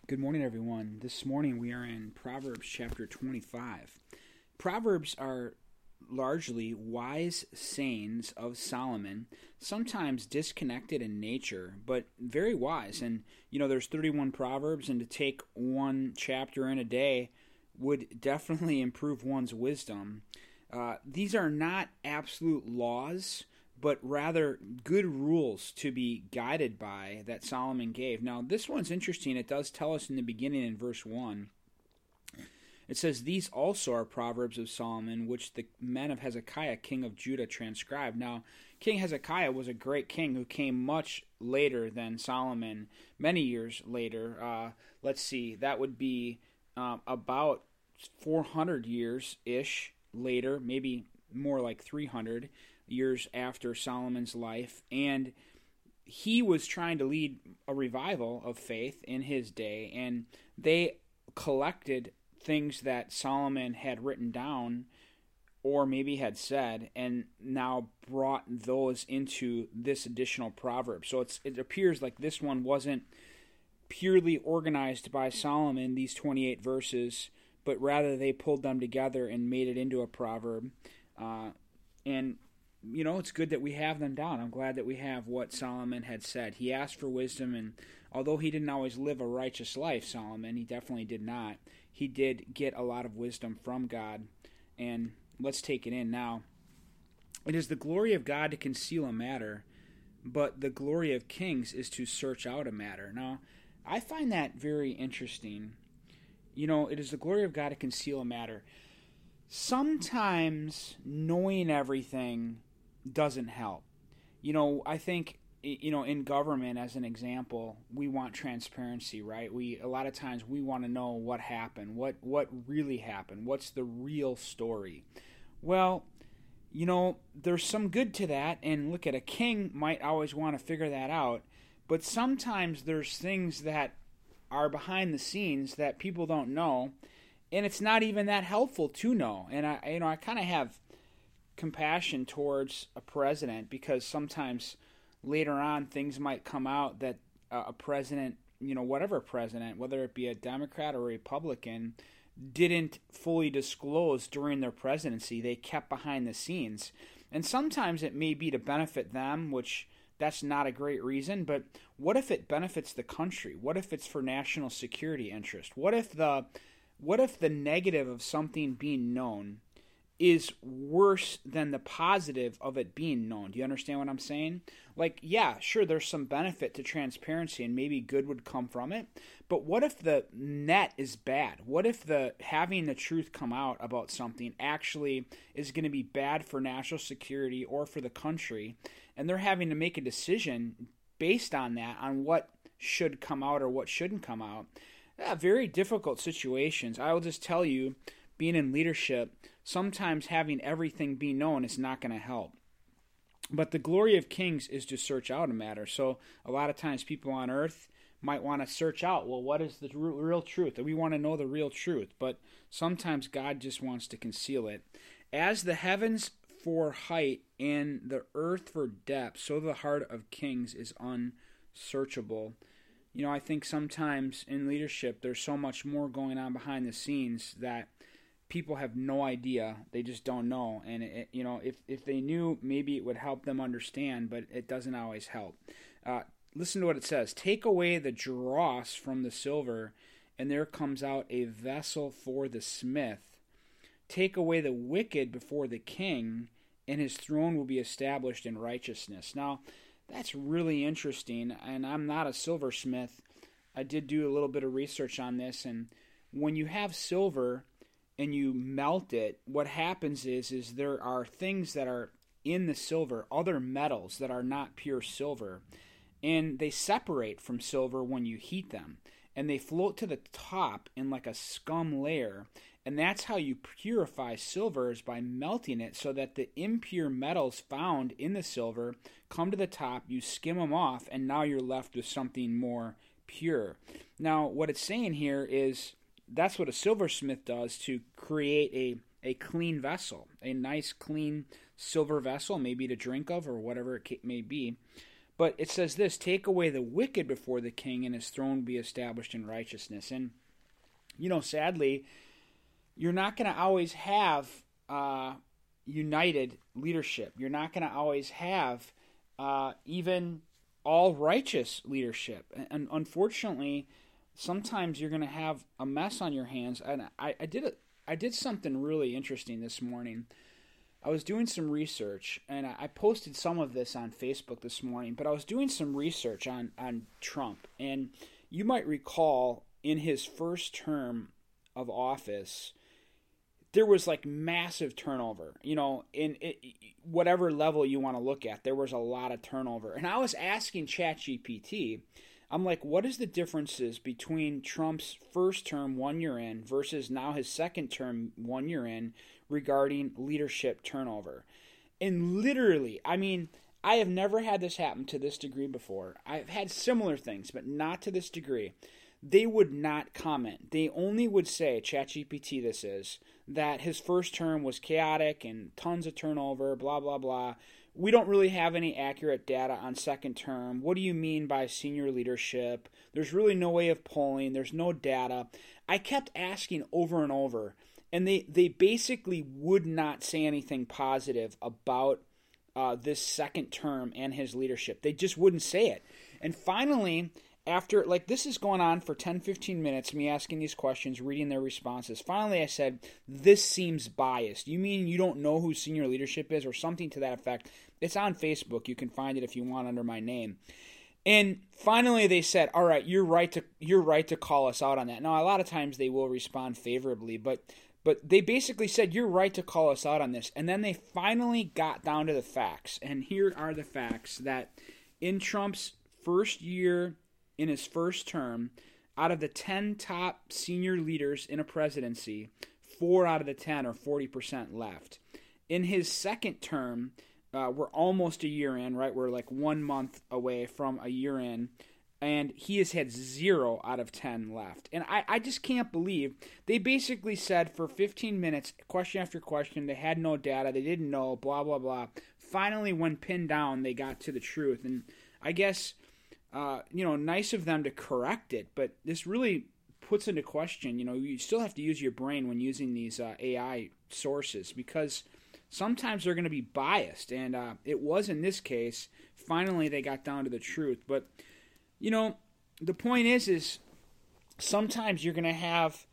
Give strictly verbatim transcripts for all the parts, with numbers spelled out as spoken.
Good morning, everyone. This morning we are in Proverbs chapter twenty-five. Proverbs are largely wise sayings of Solomon, sometimes disconnected in nature, but very wise. And, you know, there's thirty-one Proverbs, and to take one chapter in a day would definitely improve one's wisdom. Uh, these are not absolute laws, but rather good rules to be guided by that Solomon gave. Now, this one's interesting. It does tell us in the beginning in verse one. It says, "These also are Proverbs of Solomon, which the men of Hezekiah, king of Judah, transcribed." Now, King Hezekiah was a great king who came much later than Solomon, many years later. Uh, let's see, that would be uh, about four hundred years-ish later, maybe more like three hundred years after Solomon's life, and he was trying to lead a revival of faith in his day, and they collected things that Solomon had written down or maybe had said, and now brought those into this additional proverb. So it's, it appears like this one wasn't purely organized by Solomon, these twenty-eight verses, but rather they pulled them together and made it into a proverb. Uh, and you know, it's good that we have them down. I'm glad that we have what Solomon had said. He asked for wisdom, and although he didn't always live a righteous life, Solomon, he definitely did not, he did get a lot of wisdom from God. And let's take it in now. "It is the glory of God to conceal a matter, but the glory of kings is to search out a matter." Now, I find that very interesting. You know, it is the glory of God to conceal a matter. Sometimes knowing everything doesn't help. You know, I think, you know, in government, as an example, we want transparency, right? We a lot of times we want to know what happened, what what really happened, what's the real story. Well, you know, there's some good to that, and look, at a king might always want to figure that out, but sometimes there's things that are behind the scenes that people don't know, and it's not even that helpful to know. And I, you know, I kind of have compassion towards a president, because sometimes later on things might come out that uh, a president, you know, whatever president, whether it be a Democrat or a Republican, didn't fully disclose during their presidency. They kept behind the scenes. And sometimes it may be to benefit them, which that's not a great reason, but what if it benefits the country? What if it's for national security interest? What if the what if the negative of something being known is worse than the positive of it being known? Do you understand what I'm saying? Like, yeah, sure, there's some benefit to transparency and maybe good would come from it, but what if the net is bad? What if the having the truth come out about something actually is going to be bad for national security or for the country, and they're having to make a decision based on that, on what should come out or what shouldn't come out? Yeah, very difficult situations. I will just tell you, being in leadership, sometimes having everything be known is not going to help. But the glory of kings is to search out a matter. So a lot of times people on earth might want to search out, well, what is the real truth? We want to know the real truth. But sometimes God just wants to conceal it. "As the heavens for height and the earth for depth, so the heart of kings is unsearchable." You know, I think sometimes in leadership there's so much more going on behind the scenes that people have no idea. They just don't know. And, it, you know, if, if they knew, maybe it would help them understand, but it doesn't always help. Uh, listen to what it says. "Take away the dross from the silver, and there comes out a vessel for the smith. Take away the wicked before the king, and his throne will be established in righteousness." Now, that's really interesting, and I'm not a silversmith. I did do a little bit of research on this, and when you have silver and you melt it, what happens is is there are things that are in the silver, other metals that are not pure silver, and they separate from silver when you heat them, and they float to the top in like a scum layer. And that's how you purify silver, is by melting it so that the impure metals found in the silver come to the top, you skim them off, and now you're left with something more pure. Now, what it's saying here is that's what a silversmith does to create a, a clean vessel, a nice, clean silver vessel, maybe to drink of or whatever it may be. But it says this, take away the wicked before the king, and his throne be established in righteousness. And, you know, sadly, you're not going to always have uh, united leadership. You're not going to always have uh, even all righteous leadership. And unfortunately, sometimes you're going to have a mess on your hands. And I, I did a, I did something really interesting this morning. I was doing some research, and I posted some of this on Facebook this morning, but I was doing some research on, on Trump. And you might recall in his first term of office, there was like massive turnover. You know, in it, whatever level you want to look at, there was a lot of turnover. And I was asking ChatGPT, I'm like, what is the differences between Trump's first term one year in versus now his second term one year in regarding leadership turnover? And literally, I mean, I have never had this happen to this degree before. I've had similar things, but not to this degree. They would not comment. They only would say, ChatGPT this is, that his first term was chaotic and tons of turnover, blah, blah, blah. We don't really have any accurate data on second term. What do you mean by senior leadership? There's really no way of polling. There's no data. I kept asking over and over, and they, they basically would not say anything positive about uh, this second term and his leadership. They just wouldn't say it. And finally, after, like, this is going on for ten, fifteen minutes, me asking these questions, reading their responses. Finally, I said, this seems biased. You mean you don't know who senior leadership is, or something to that effect? It's on Facebook. You can find it if you want under my name. And finally, they said, all right, you're right to you're right to call us out on that. Now, a lot of times they will respond favorably, but but they basically said, you're right to call us out on this. And then they finally got down to the facts. And here are the facts, that in Trump's first year, in his first term, out of the ten top senior leaders in a presidency, four out of the ten, or forty percent, left. In his second term, uh, we're almost a year in, right? We're like one month away from a year in, and he has had zero out of ten left. And I, I just can't believe, they basically said for fifteen minutes, question after question, they had no data, they didn't know, blah, blah, blah. Finally, when pinned down, they got to the truth. And I guess... Uh, you know, nice of them to correct it, but this really puts into question, you know, you still have to use your brain when using these uh, A I sources, because sometimes they're going to be biased, and uh, it was in this case. Finally, they got down to the truth. But, you know, the point is, is sometimes you're going to have,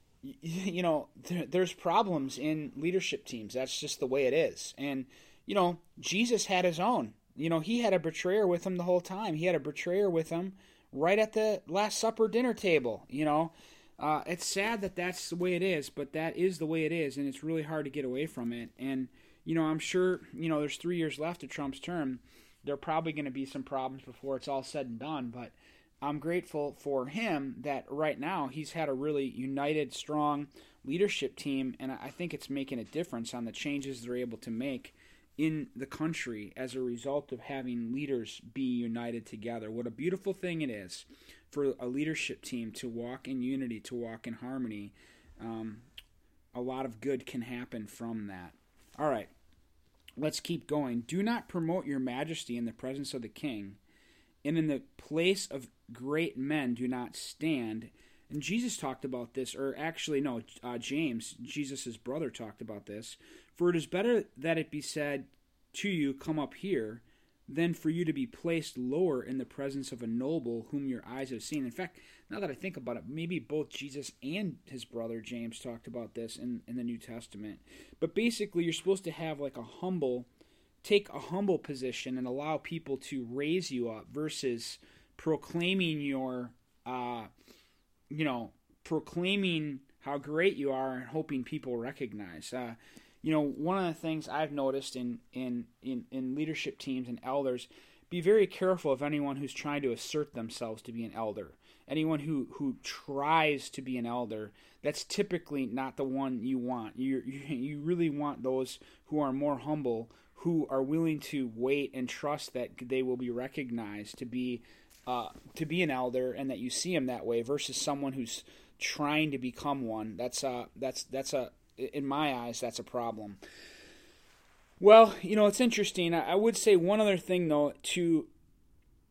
you know, there, there's problems in leadership teams. That's just the way it is. And, you know, Jesus had his own. You know, he had a betrayer with him the whole time. He had a betrayer with him right at the Last Supper dinner table, you know. Uh, it's sad that that's the way it is, but that is the way it is, and it's really hard to get away from it. And, you know, I'm sure, you know, there's three years left of Trump's term. There are probably going to be some problems before it's all said and done, but I'm grateful for him that right now he's had a really united, strong leadership team, and I think it's making a difference on the changes they're able to make in the country as a result of having leaders be united together. What a beautiful thing it is for a leadership team to walk in unity, to walk in harmony. Um, a lot of good can happen from that. All right, let's keep going. Do not promote your majesty in the presence of the king, and in the place of great men do not stand. And Jesus talked about this, or actually, no, uh, James, Jesus' brother, talked about this. For it is better that it be said to you, come up here, than for you to be placed lower in the presence of a noble whom your eyes have seen. In fact, now that I think about it, maybe both Jesus and his brother James talked about this in, in the New Testament. But basically, you're supposed to have like a humble, take a humble position and allow people to raise you up versus proclaiming your, uh, you know, proclaiming how great you are and hoping people recognize. Uh, you know, one of the things I've noticed in, in, in, in leadership teams and elders, be very careful of anyone who's trying to assert themselves to be an elder. Anyone who, who tries to be an elder, that's typically not the one you want. You, you you really want those who are more humble, who are willing to wait and trust that they will be recognized to be uh, to be an elder, and that you see them that way, versus someone who's trying to become one. That's uh that's that's a in my eyes that's a problem. Well, you know, it's interesting. I would say one other thing though, to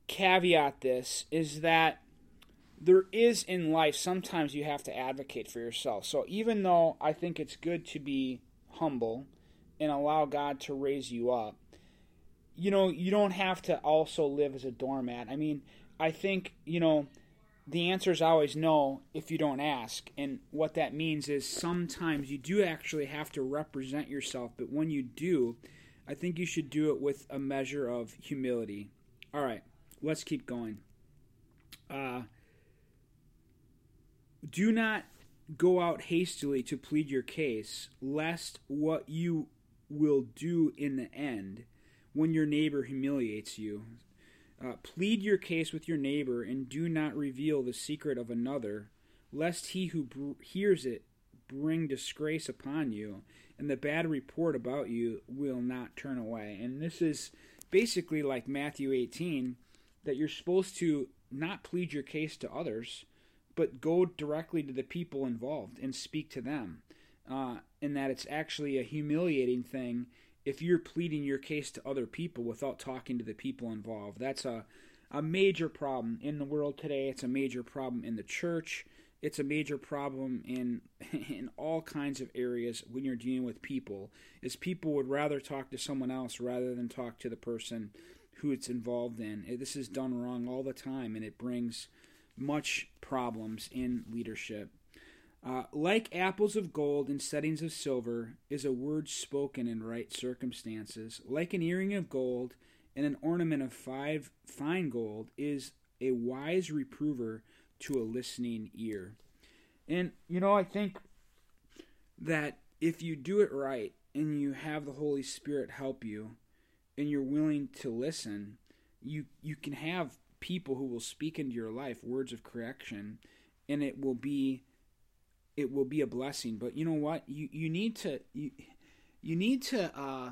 caveat this is that there is in life, sometimes you have to advocate for yourself. So even though I think it's good to be humble and allow God to raise you up, you know, you don't have to also live as a doormat. I mean, I think, you know, the answer is always no if you don't ask. And what that means is sometimes you do actually have to represent yourself. But when you do, I think you should do it with a measure of humility. All right, let's keep going. Uh, do not go out hastily to plead your case, lest what you will do in the end when your neighbor humiliates you. Uh, plead your case with your neighbor, and do not reveal the secret of another, lest he who br- hears it bring disgrace upon you, and the bad report about you will not turn away. And this is basically like Matthew eighteen, that you're supposed to not plead your case to others, but go directly to the people involved and speak to them. Uh, and that it's actually a humiliating thing if you're pleading your case to other people without talking to the people involved. That's a, a major problem in the world today. It's a major problem in the church. It's a major problem in in all kinds of areas when you're dealing with people, is people would rather talk to someone else rather than talk to the person who it's involved in. This is done wrong all the time, and it brings much problems in leadership. Uh, like apples of gold in settings of silver is a word spoken in right circumstances. Like an earring of gold and an ornament of five fine gold is a wise reprover to a listening ear. And, you know, I think that if you do it right and you have the Holy Spirit help you and you're willing to listen, you you can have people who will speak into your life words of correction, and it will be it will be a blessing. But you know what? You you need to you, you need to uh,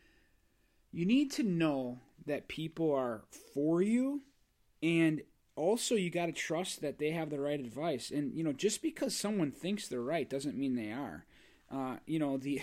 you need to know that people are for you, and also you got to trust that they have the right advice. And you know, just because someone thinks they're right doesn't mean they are. Uh, you know the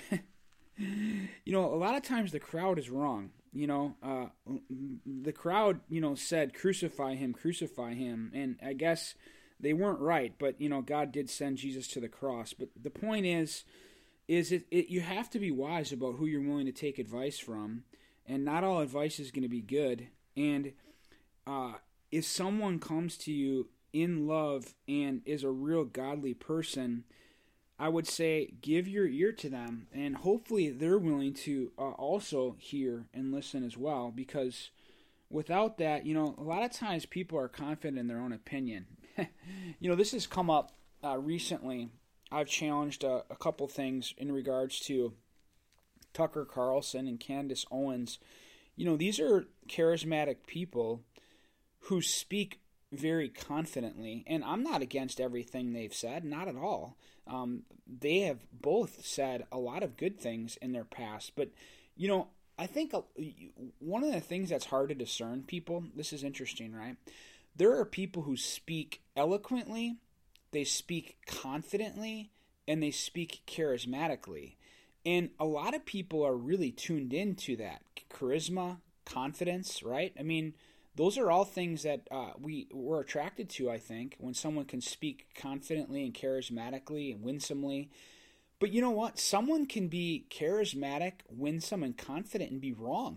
you know a lot of times the crowd is wrong. You know, uh, the crowd, you know, said, crucify him, crucify him. And I guess they weren't right, but, you know, God did send Jesus to the cross. But the point is, is it, it you have to be wise about who you're willing to take advice from. And not all advice is going to be good. And uh, if someone comes to you in love and is a real godly person, I would say give your ear to them, and hopefully they're willing to uh, also hear and listen as well, because without that, you know, a lot of times people are confident in their own opinion. You know, this has come up uh, recently. I've challenged a, a couple things in regards to Tucker Carlson and Candace Owens. You know, these are charismatic people who speak very confidently, and I'm not against everything they've said, not at all. Um, they have both said a lot of good things in their past, but, you know, I think one of the things that's hard to discern people, this is interesting, right? There are people who speak eloquently, they speak confidently, and they speak charismatically. And a lot of people are really tuned into that charisma, confidence, right? I mean, those are all things that uh, we we're attracted to, I think, when someone can speak confidently and charismatically and winsomely. But you know what? Someone can be charismatic, winsome, and confident and be wrong.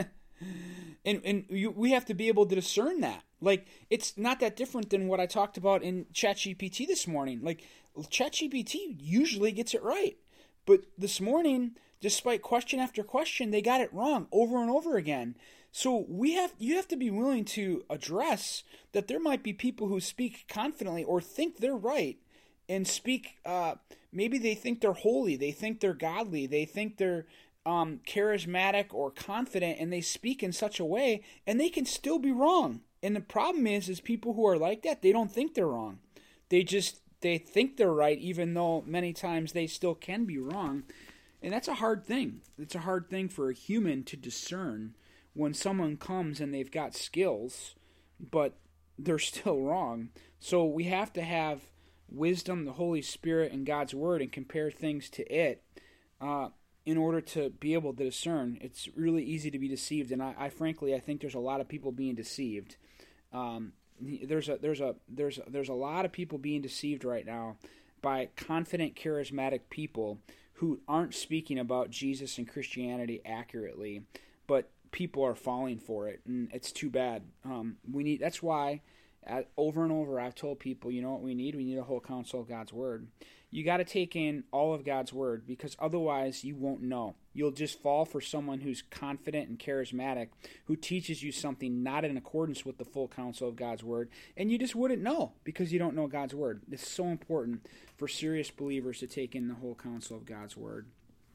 and and you, we have to be able to discern that. Like, it's not that different than what I talked about in ChatGPT this morning. Like, ChatGPT usually gets it right. But this morning, despite question after question, they got it wrong over and over again. So we have you have to be willing to address that there might be people who speak confidently or think they're right and speak, uh, maybe they think they're holy, they think they're godly, they think they're um, charismatic or confident, and they speak in such a way, and they can still be wrong. And the problem is, is people who are like that, they don't think they're wrong. They just, they think they're right, even though many times they still can be wrong. And that's a hard thing. It's a hard thing for a human to discern when someone comes and they've got skills, but they're still wrong. So we have to have wisdom, the Holy Spirit, and God's Word, and compare things to it uh, in order to be able to discern. It's really easy to be deceived, and I, I frankly, I think there's a lot of people being deceived. Um, there's a there's a there's there's a lot of people being deceived right now by confident, charismatic people who aren't speaking about Jesus and Christianity accurately, but people are falling for it, and it's too bad. Um, we need. That's why, uh, over and over, I've told people, you know what we need? We need a whole counsel of God's Word. You got to take in all of God's Word, because otherwise you won't know. You'll just fall for someone who's confident and charismatic, who teaches you something not in accordance with the full counsel of God's Word, and you just wouldn't know because you don't know God's Word. It's so important for serious believers to take in the whole counsel of God's Word.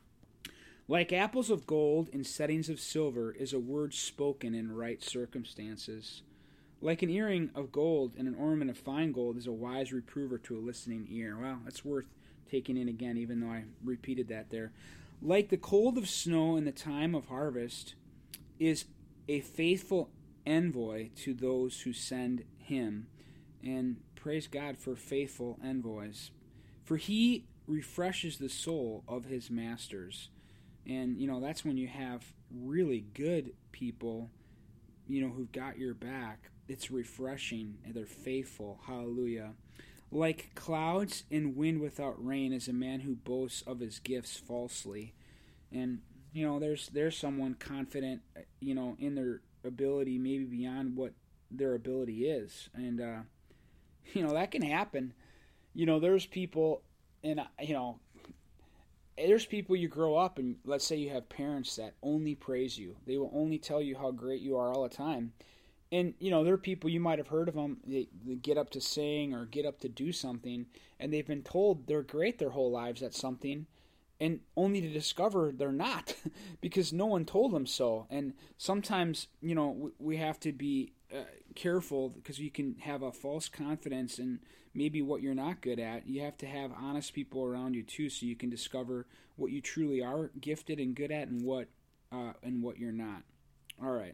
Like apples of gold in settings of silver is a word spoken in right circumstances. Like an earring of gold and an ornament of fine gold is a wise reprover to a listening ear. Well, that's worth taking in again, even though I repeated that there. Like the cold of snow in the time of harvest is a faithful envoy to those who send him. And praise God for faithful envoys. For he refreshes the soul of his masters. And, you know, that's when you have really good people, you know, who've got your back. It's refreshing, and they're faithful. Hallelujah. Like clouds and wind without rain is a man who boasts of his gifts falsely. And, you know, there's there's someone confident, you know, in their ability, maybe beyond what their ability is. And, uh, you know, that can happen. You know, there's people, and, you know, there's people you grow up, and let's say you have parents that only praise you. They will only tell you how great you are all the time. And, you know, there are people, you might have heard of them, they, they get up to sing or get up to do something, and they've been told they're great their whole lives at something, and only to discover they're not because no one told them so. And sometimes, you know, we have to be uh, careful because you can have a false confidence in maybe what you're not good at. You have to have honest people around you too, so you can discover what you truly are gifted and good at, and what uh, and what you're not. All right.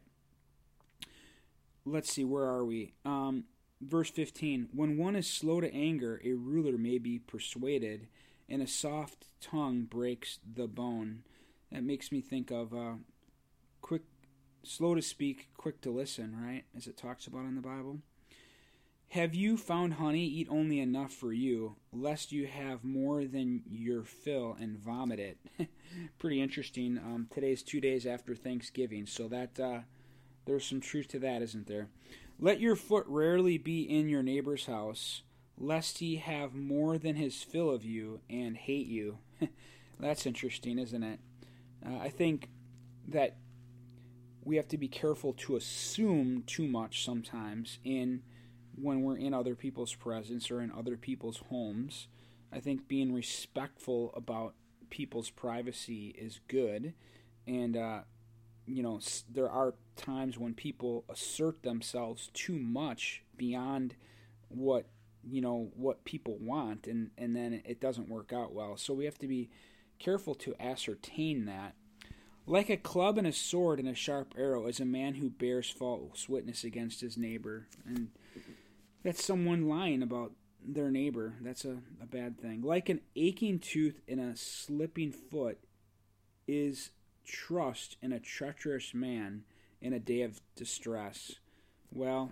Let's see, where are we? Um, verse fifteen. When one is slow to anger, a ruler may be persuaded, and a soft tongue breaks the bone. That makes me think of uh, quick, slow to speak, quick to listen, right? As it talks about in the Bible. Have you found honey? Eat only enough for you, lest you have more than your fill and vomit it. Pretty interesting. Um, today's two days after Thanksgiving, so that uh, there's some truth to that, isn't there? Let your foot rarely be in your neighbor's house, lest he have more than his fill of you and hate you. That's interesting, isn't it? Uh, I think that we have to be careful to assume too much sometimes in when we're in other people's presence or in other people's homes. I think being respectful about people's privacy is good, and uh, you know, there are times when people assert themselves too much beyond what you know what people want, and and then it doesn't work out well. So we have to be careful to ascertain that. Like a club and a sword and a sharp arrow is a man who bears false witness against his neighbor. And that's someone lying about their neighbor. That's a, a bad thing. Like an aching tooth and a slipping foot is trust in a treacherous man in a day of distress. Well,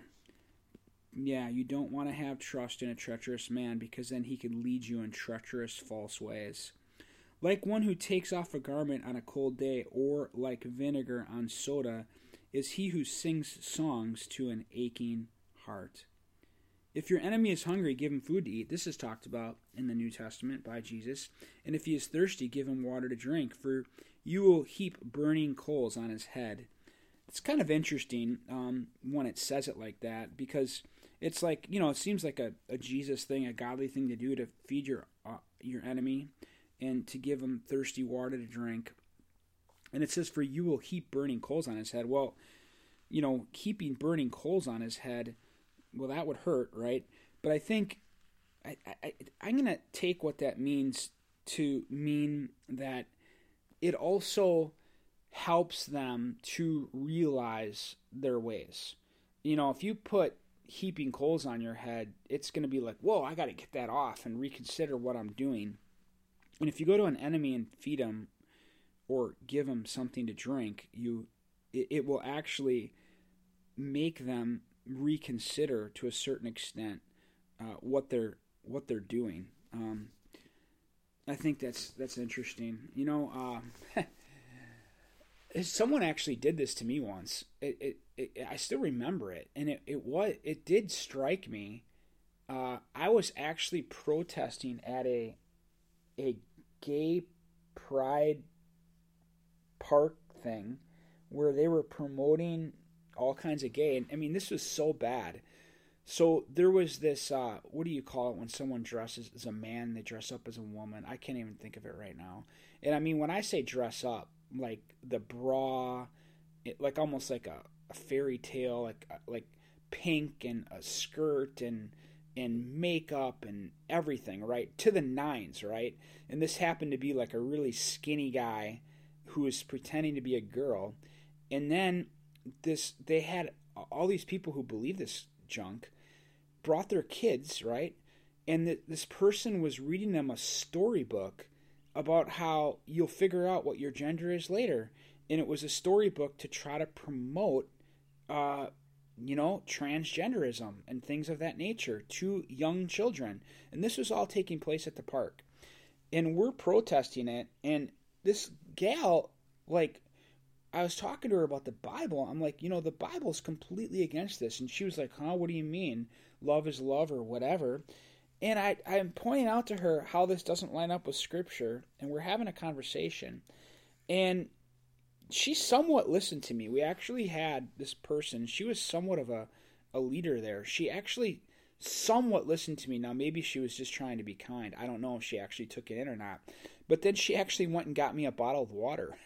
yeah, you don't want to have trust in a treacherous man, because then he could lead you in treacherous false ways. Like one who takes off a garment on a cold day, or like vinegar on soda, is he who sings songs to an aching heart. If your enemy is hungry, give him food to eat. This is talked about in the New Testament by Jesus. And if he is thirsty, give him water to drink, for you will heap burning coals on his head. It's kind of interesting um, when it says it like that, because it's like, you know, it seems like a, a Jesus thing, a godly thing to do, to feed your uh, your enemy and to give him thirsty water to drink. And it says, for you will heap burning coals on his head. Well, you know, heaping burning coals on his head, well, that would hurt, right? But I think I, I, I'm going to take what that means to mean that it also helps them to realize their ways. You know, if you put heaping coals on your head, it's going to be like, whoa, I got to get that off and reconsider what I'm doing. And if you go to an enemy and feed them or give them something to drink, you it, it will actually make them reconsider to a certain extent uh, what they're what they're doing. Um, I think that's that's interesting. You know, uh, someone actually did this to me once. It, it, it I still remember it, and it it was it did strike me. Uh, I was actually protesting at a a gay pride park thing where they were promoting all kinds of gay, and I mean this was so bad. So there was this, uh, what do you call it when someone dresses as a man, they dress up as a woman? I can't even think of it right now. And I mean, when I say dress up, like the bra, it, like almost like a, a fairy tale, like like pink and a skirt and and makeup and everything, right? To the nines, right? And this happened to be like a really skinny guy who was pretending to be a girl. And then this, they had all these people who believe this junk brought their kids, right? And the, this person was reading them a storybook about how you'll figure out what your gender is later. And it was a storybook to try to promote, uh, you know, transgenderism and things of that nature to young children. And this was all taking place at the park. And we're protesting it. And this gal, like, I was talking to her about the Bible. I'm like, you know, the Bible's completely against this. And she was like, huh, what do you mean? Love is love or whatever. And I, I'm pointing out to her how this doesn't line up with Scripture. And we're having a conversation. And she somewhat listened to me. We actually had this person. She was somewhat of a, a leader there. She actually somewhat listened to me. Now, maybe she was just trying to be kind. I don't know if she actually took it in or not. But then she actually went and got me a bottle of water.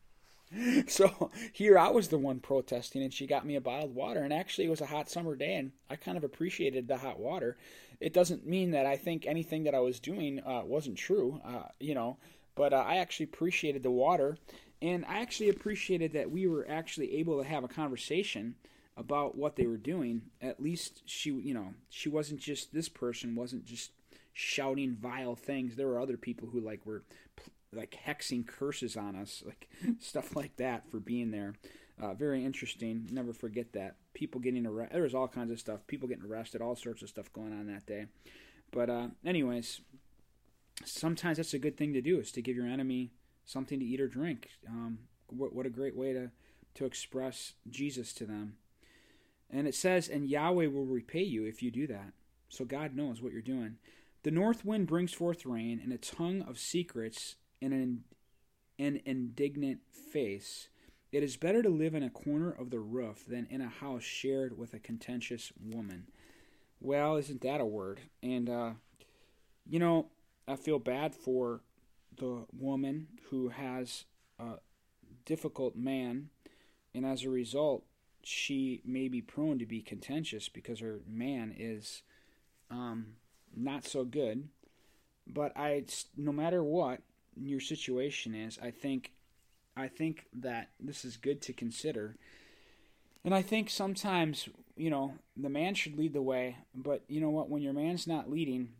So here I was the one protesting, and she got me a bottled water. And actually, it was a hot summer day, and I kind of appreciated the hot water. It doesn't mean that I think anything that I was doing uh, wasn't true, uh, you know, but uh, I actually appreciated the water, and I actually appreciated that we were actually able to have a conversation about what they were doing. At least she, you know, she wasn't just, this person wasn't just shouting vile things. There were other people who like were like hexing curses on us, like stuff like that for being there. Uh, very interesting. Never forget that. People getting arrested. There was all kinds of stuff. People getting arrested. All sorts of stuff going on that day. But uh, anyways, sometimes that's a good thing to do, is to give your enemy something to eat or drink. Um, what, what a great way to, to express Jesus to them. And it says, and Yahweh will repay you if you do that. So God knows what you're doing. The north wind brings forth rain, and a tongue of secrets and an, an indignant face. It is better to live in a corner of the roof than in a house shared with a contentious woman. Well, isn't that a word? And, uh, you know, I feel bad for the woman who has a difficult man, and as a result, she may be prone to be contentious because her man is um, not so good. But I, no matter what your situation is, I think, I think that this is good to consider. And I think sometimes, you know, the man should lead the way. But you know what? When your man's not leading,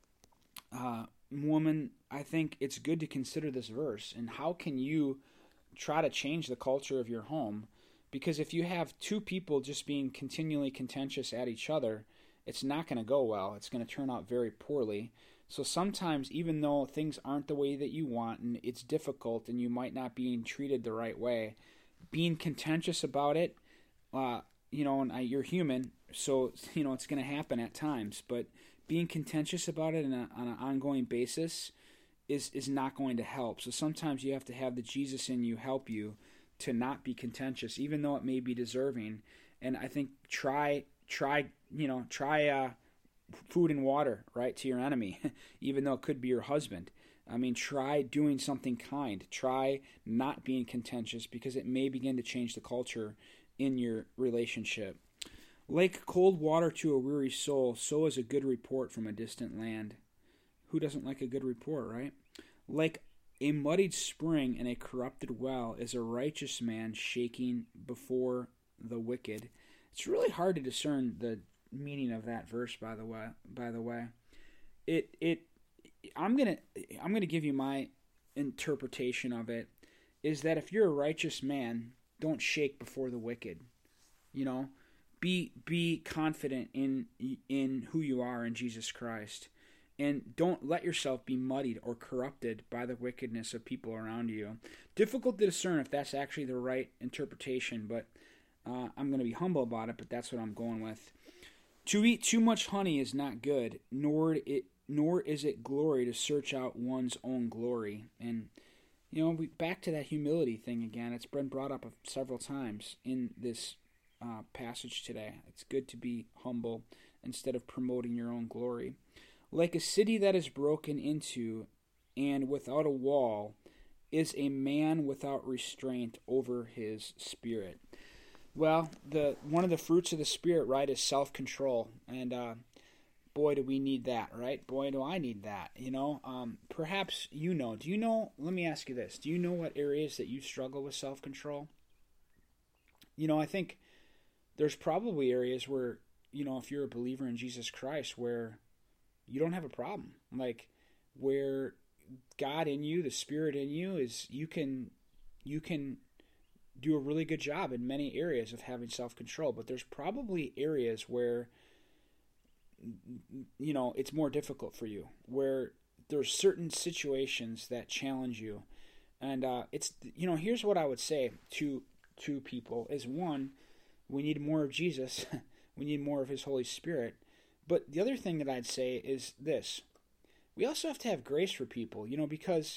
uh, woman, I think it's good to consider this verse. And how can you try to change the culture of your home? Because if you have two people just being continually contentious at each other, it's not going to go well. It's going to turn out very poorly. So sometimes, even though things aren't the way that you want and it's difficult and you might not be treated the right way, being contentious about it, uh, you know, and I, you're human, so, you know, it's going to happen at times. But being contentious about it on, a, on an ongoing basis is, is not going to help. So sometimes you have to have the Jesus in you help you to not be contentious, even though it may be deserving. And I think try, try, you know, try, uh, food and water, right, to your enemy, even though it could be your husband. I mean, try doing something kind. Try not being contentious, because it may begin to change the culture in your relationship. Like cold water to a weary soul, so is a good report from a distant land. Who doesn't like a good report, right? Like a muddied spring and a corrupted well is a righteous man shaking before the wicked. It's really hard to discern the meaning of that verse, by the way. By the way, it it I'm gonna I'm gonna give you my interpretation of it. Is that if you're a righteous man, don't shake before the wicked. You know, be be confident in in who you are in Jesus Christ. And don't let yourself be muddied or corrupted by the wickedness of people around you. Difficult to discern if that's actually the right interpretation, but uh, I'm going to be humble about it, but that's what I'm going with. To eat too much honey is not good, nor it nor is it glory to search out one's own glory. And, you know, we, back to that humility thing again. It's been brought up several times in this uh, passage today. It's good to be humble instead of promoting your own glory. Like a city that is broken into and without a wall is a man without restraint over his spirit. Well, the one of the fruits of the Spirit, right, is self-control. And uh, boy, do we need that, right? Boy, do I need that, you know. Um, perhaps you know. Do you know, let me ask you this. Do you know what areas that you struggle with self-control? You know, I think there's probably areas where, you know, if you're a believer in Jesus Christ, where you don't have a problem. Like, where God in you, the Spirit in you, is you can you can do a really good job in many areas of having self-control. But there's probably areas where, you know, it's more difficult for you, where there's certain situations that challenge you. And uh, it's, you know, here's what I would say to to people is, one, we need more of Jesus. We need more of His Holy Spirit. But the other thing that I'd say is this. We also have to have grace for people, you know, because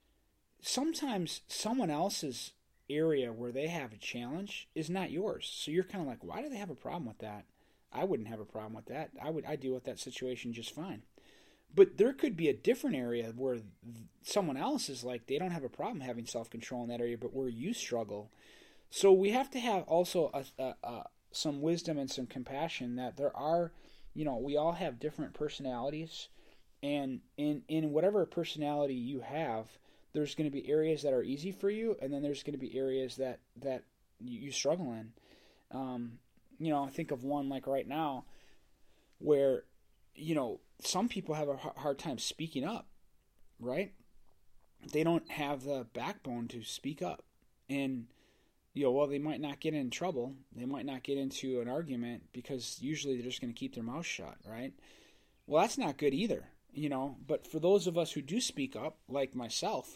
sometimes someone else's area where they have a challenge is not yours. So you're kind of like, why do they have a problem with that? I wouldn't have a problem with that. I would I deal with that situation just fine. But there could be a different area where someone else is like, they don't have a problem having self-control in that area, but where you struggle. So we have to have also a, a, a, some wisdom and some compassion that there are, you know, we all have different personalities, and in, in whatever personality you have, there's going to be areas that are easy for you, and then there's going to be areas that, that you, you struggle in. Um, you know, I think of one like right now where, you know, some people have a hard time speaking up, right? They don't have the backbone to speak up. And, you know, well, they might not get in trouble. They might not get into an argument because usually they're just going to keep their mouth shut, right? Well, that's not good either, you know. But for those of us who do speak up, like myself,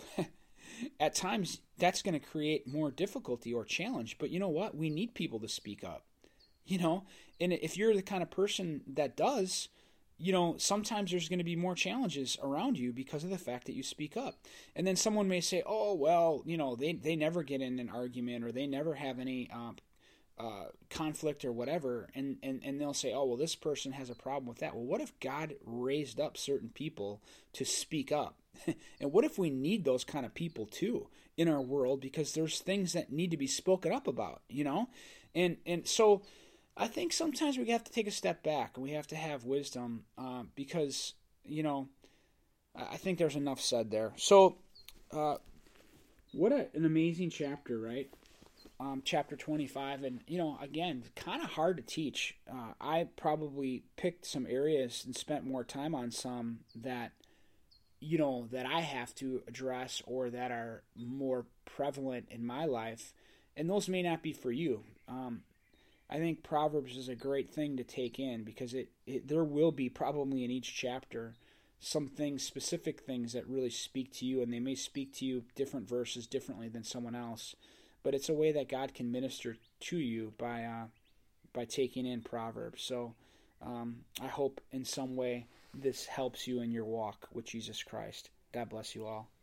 at times that's going to create more difficulty or challenge. But you know what? We need people to speak up, you know. And if you're the kind of person that does, you know, sometimes there's going to be more challenges around you because of the fact that you speak up. And then someone may say, oh, well, you know, they, they never get in an argument, or they never have any uh, uh, conflict or whatever. And, and, and they'll say, oh, well, this person has a problem with that. Well, what if God raised up certain people to speak up? And what if we need those kind of people too in our world, because there's things that need to be spoken up about, you know? And, and so I think sometimes we have to take a step back, and we have to have wisdom uh, because, you know, I think there's enough said there. So, uh, what a, an amazing chapter, right? Um, chapter twenty-five, and, you know, again, kind of hard to teach. Uh, I probably picked some areas and spent more time on some that, you know, that I have to address or that are more prevalent in my life, and those may not be for you. Um, I think Proverbs is a great thing to take in because it, it there will be probably in each chapter some things, specific things that really speak to you, and they may speak to you different verses differently than someone else. But it's a way that God can minister to you by uh, by taking in Proverbs. So um, I hope in some way this helps you in your walk with Jesus Christ. God bless you all.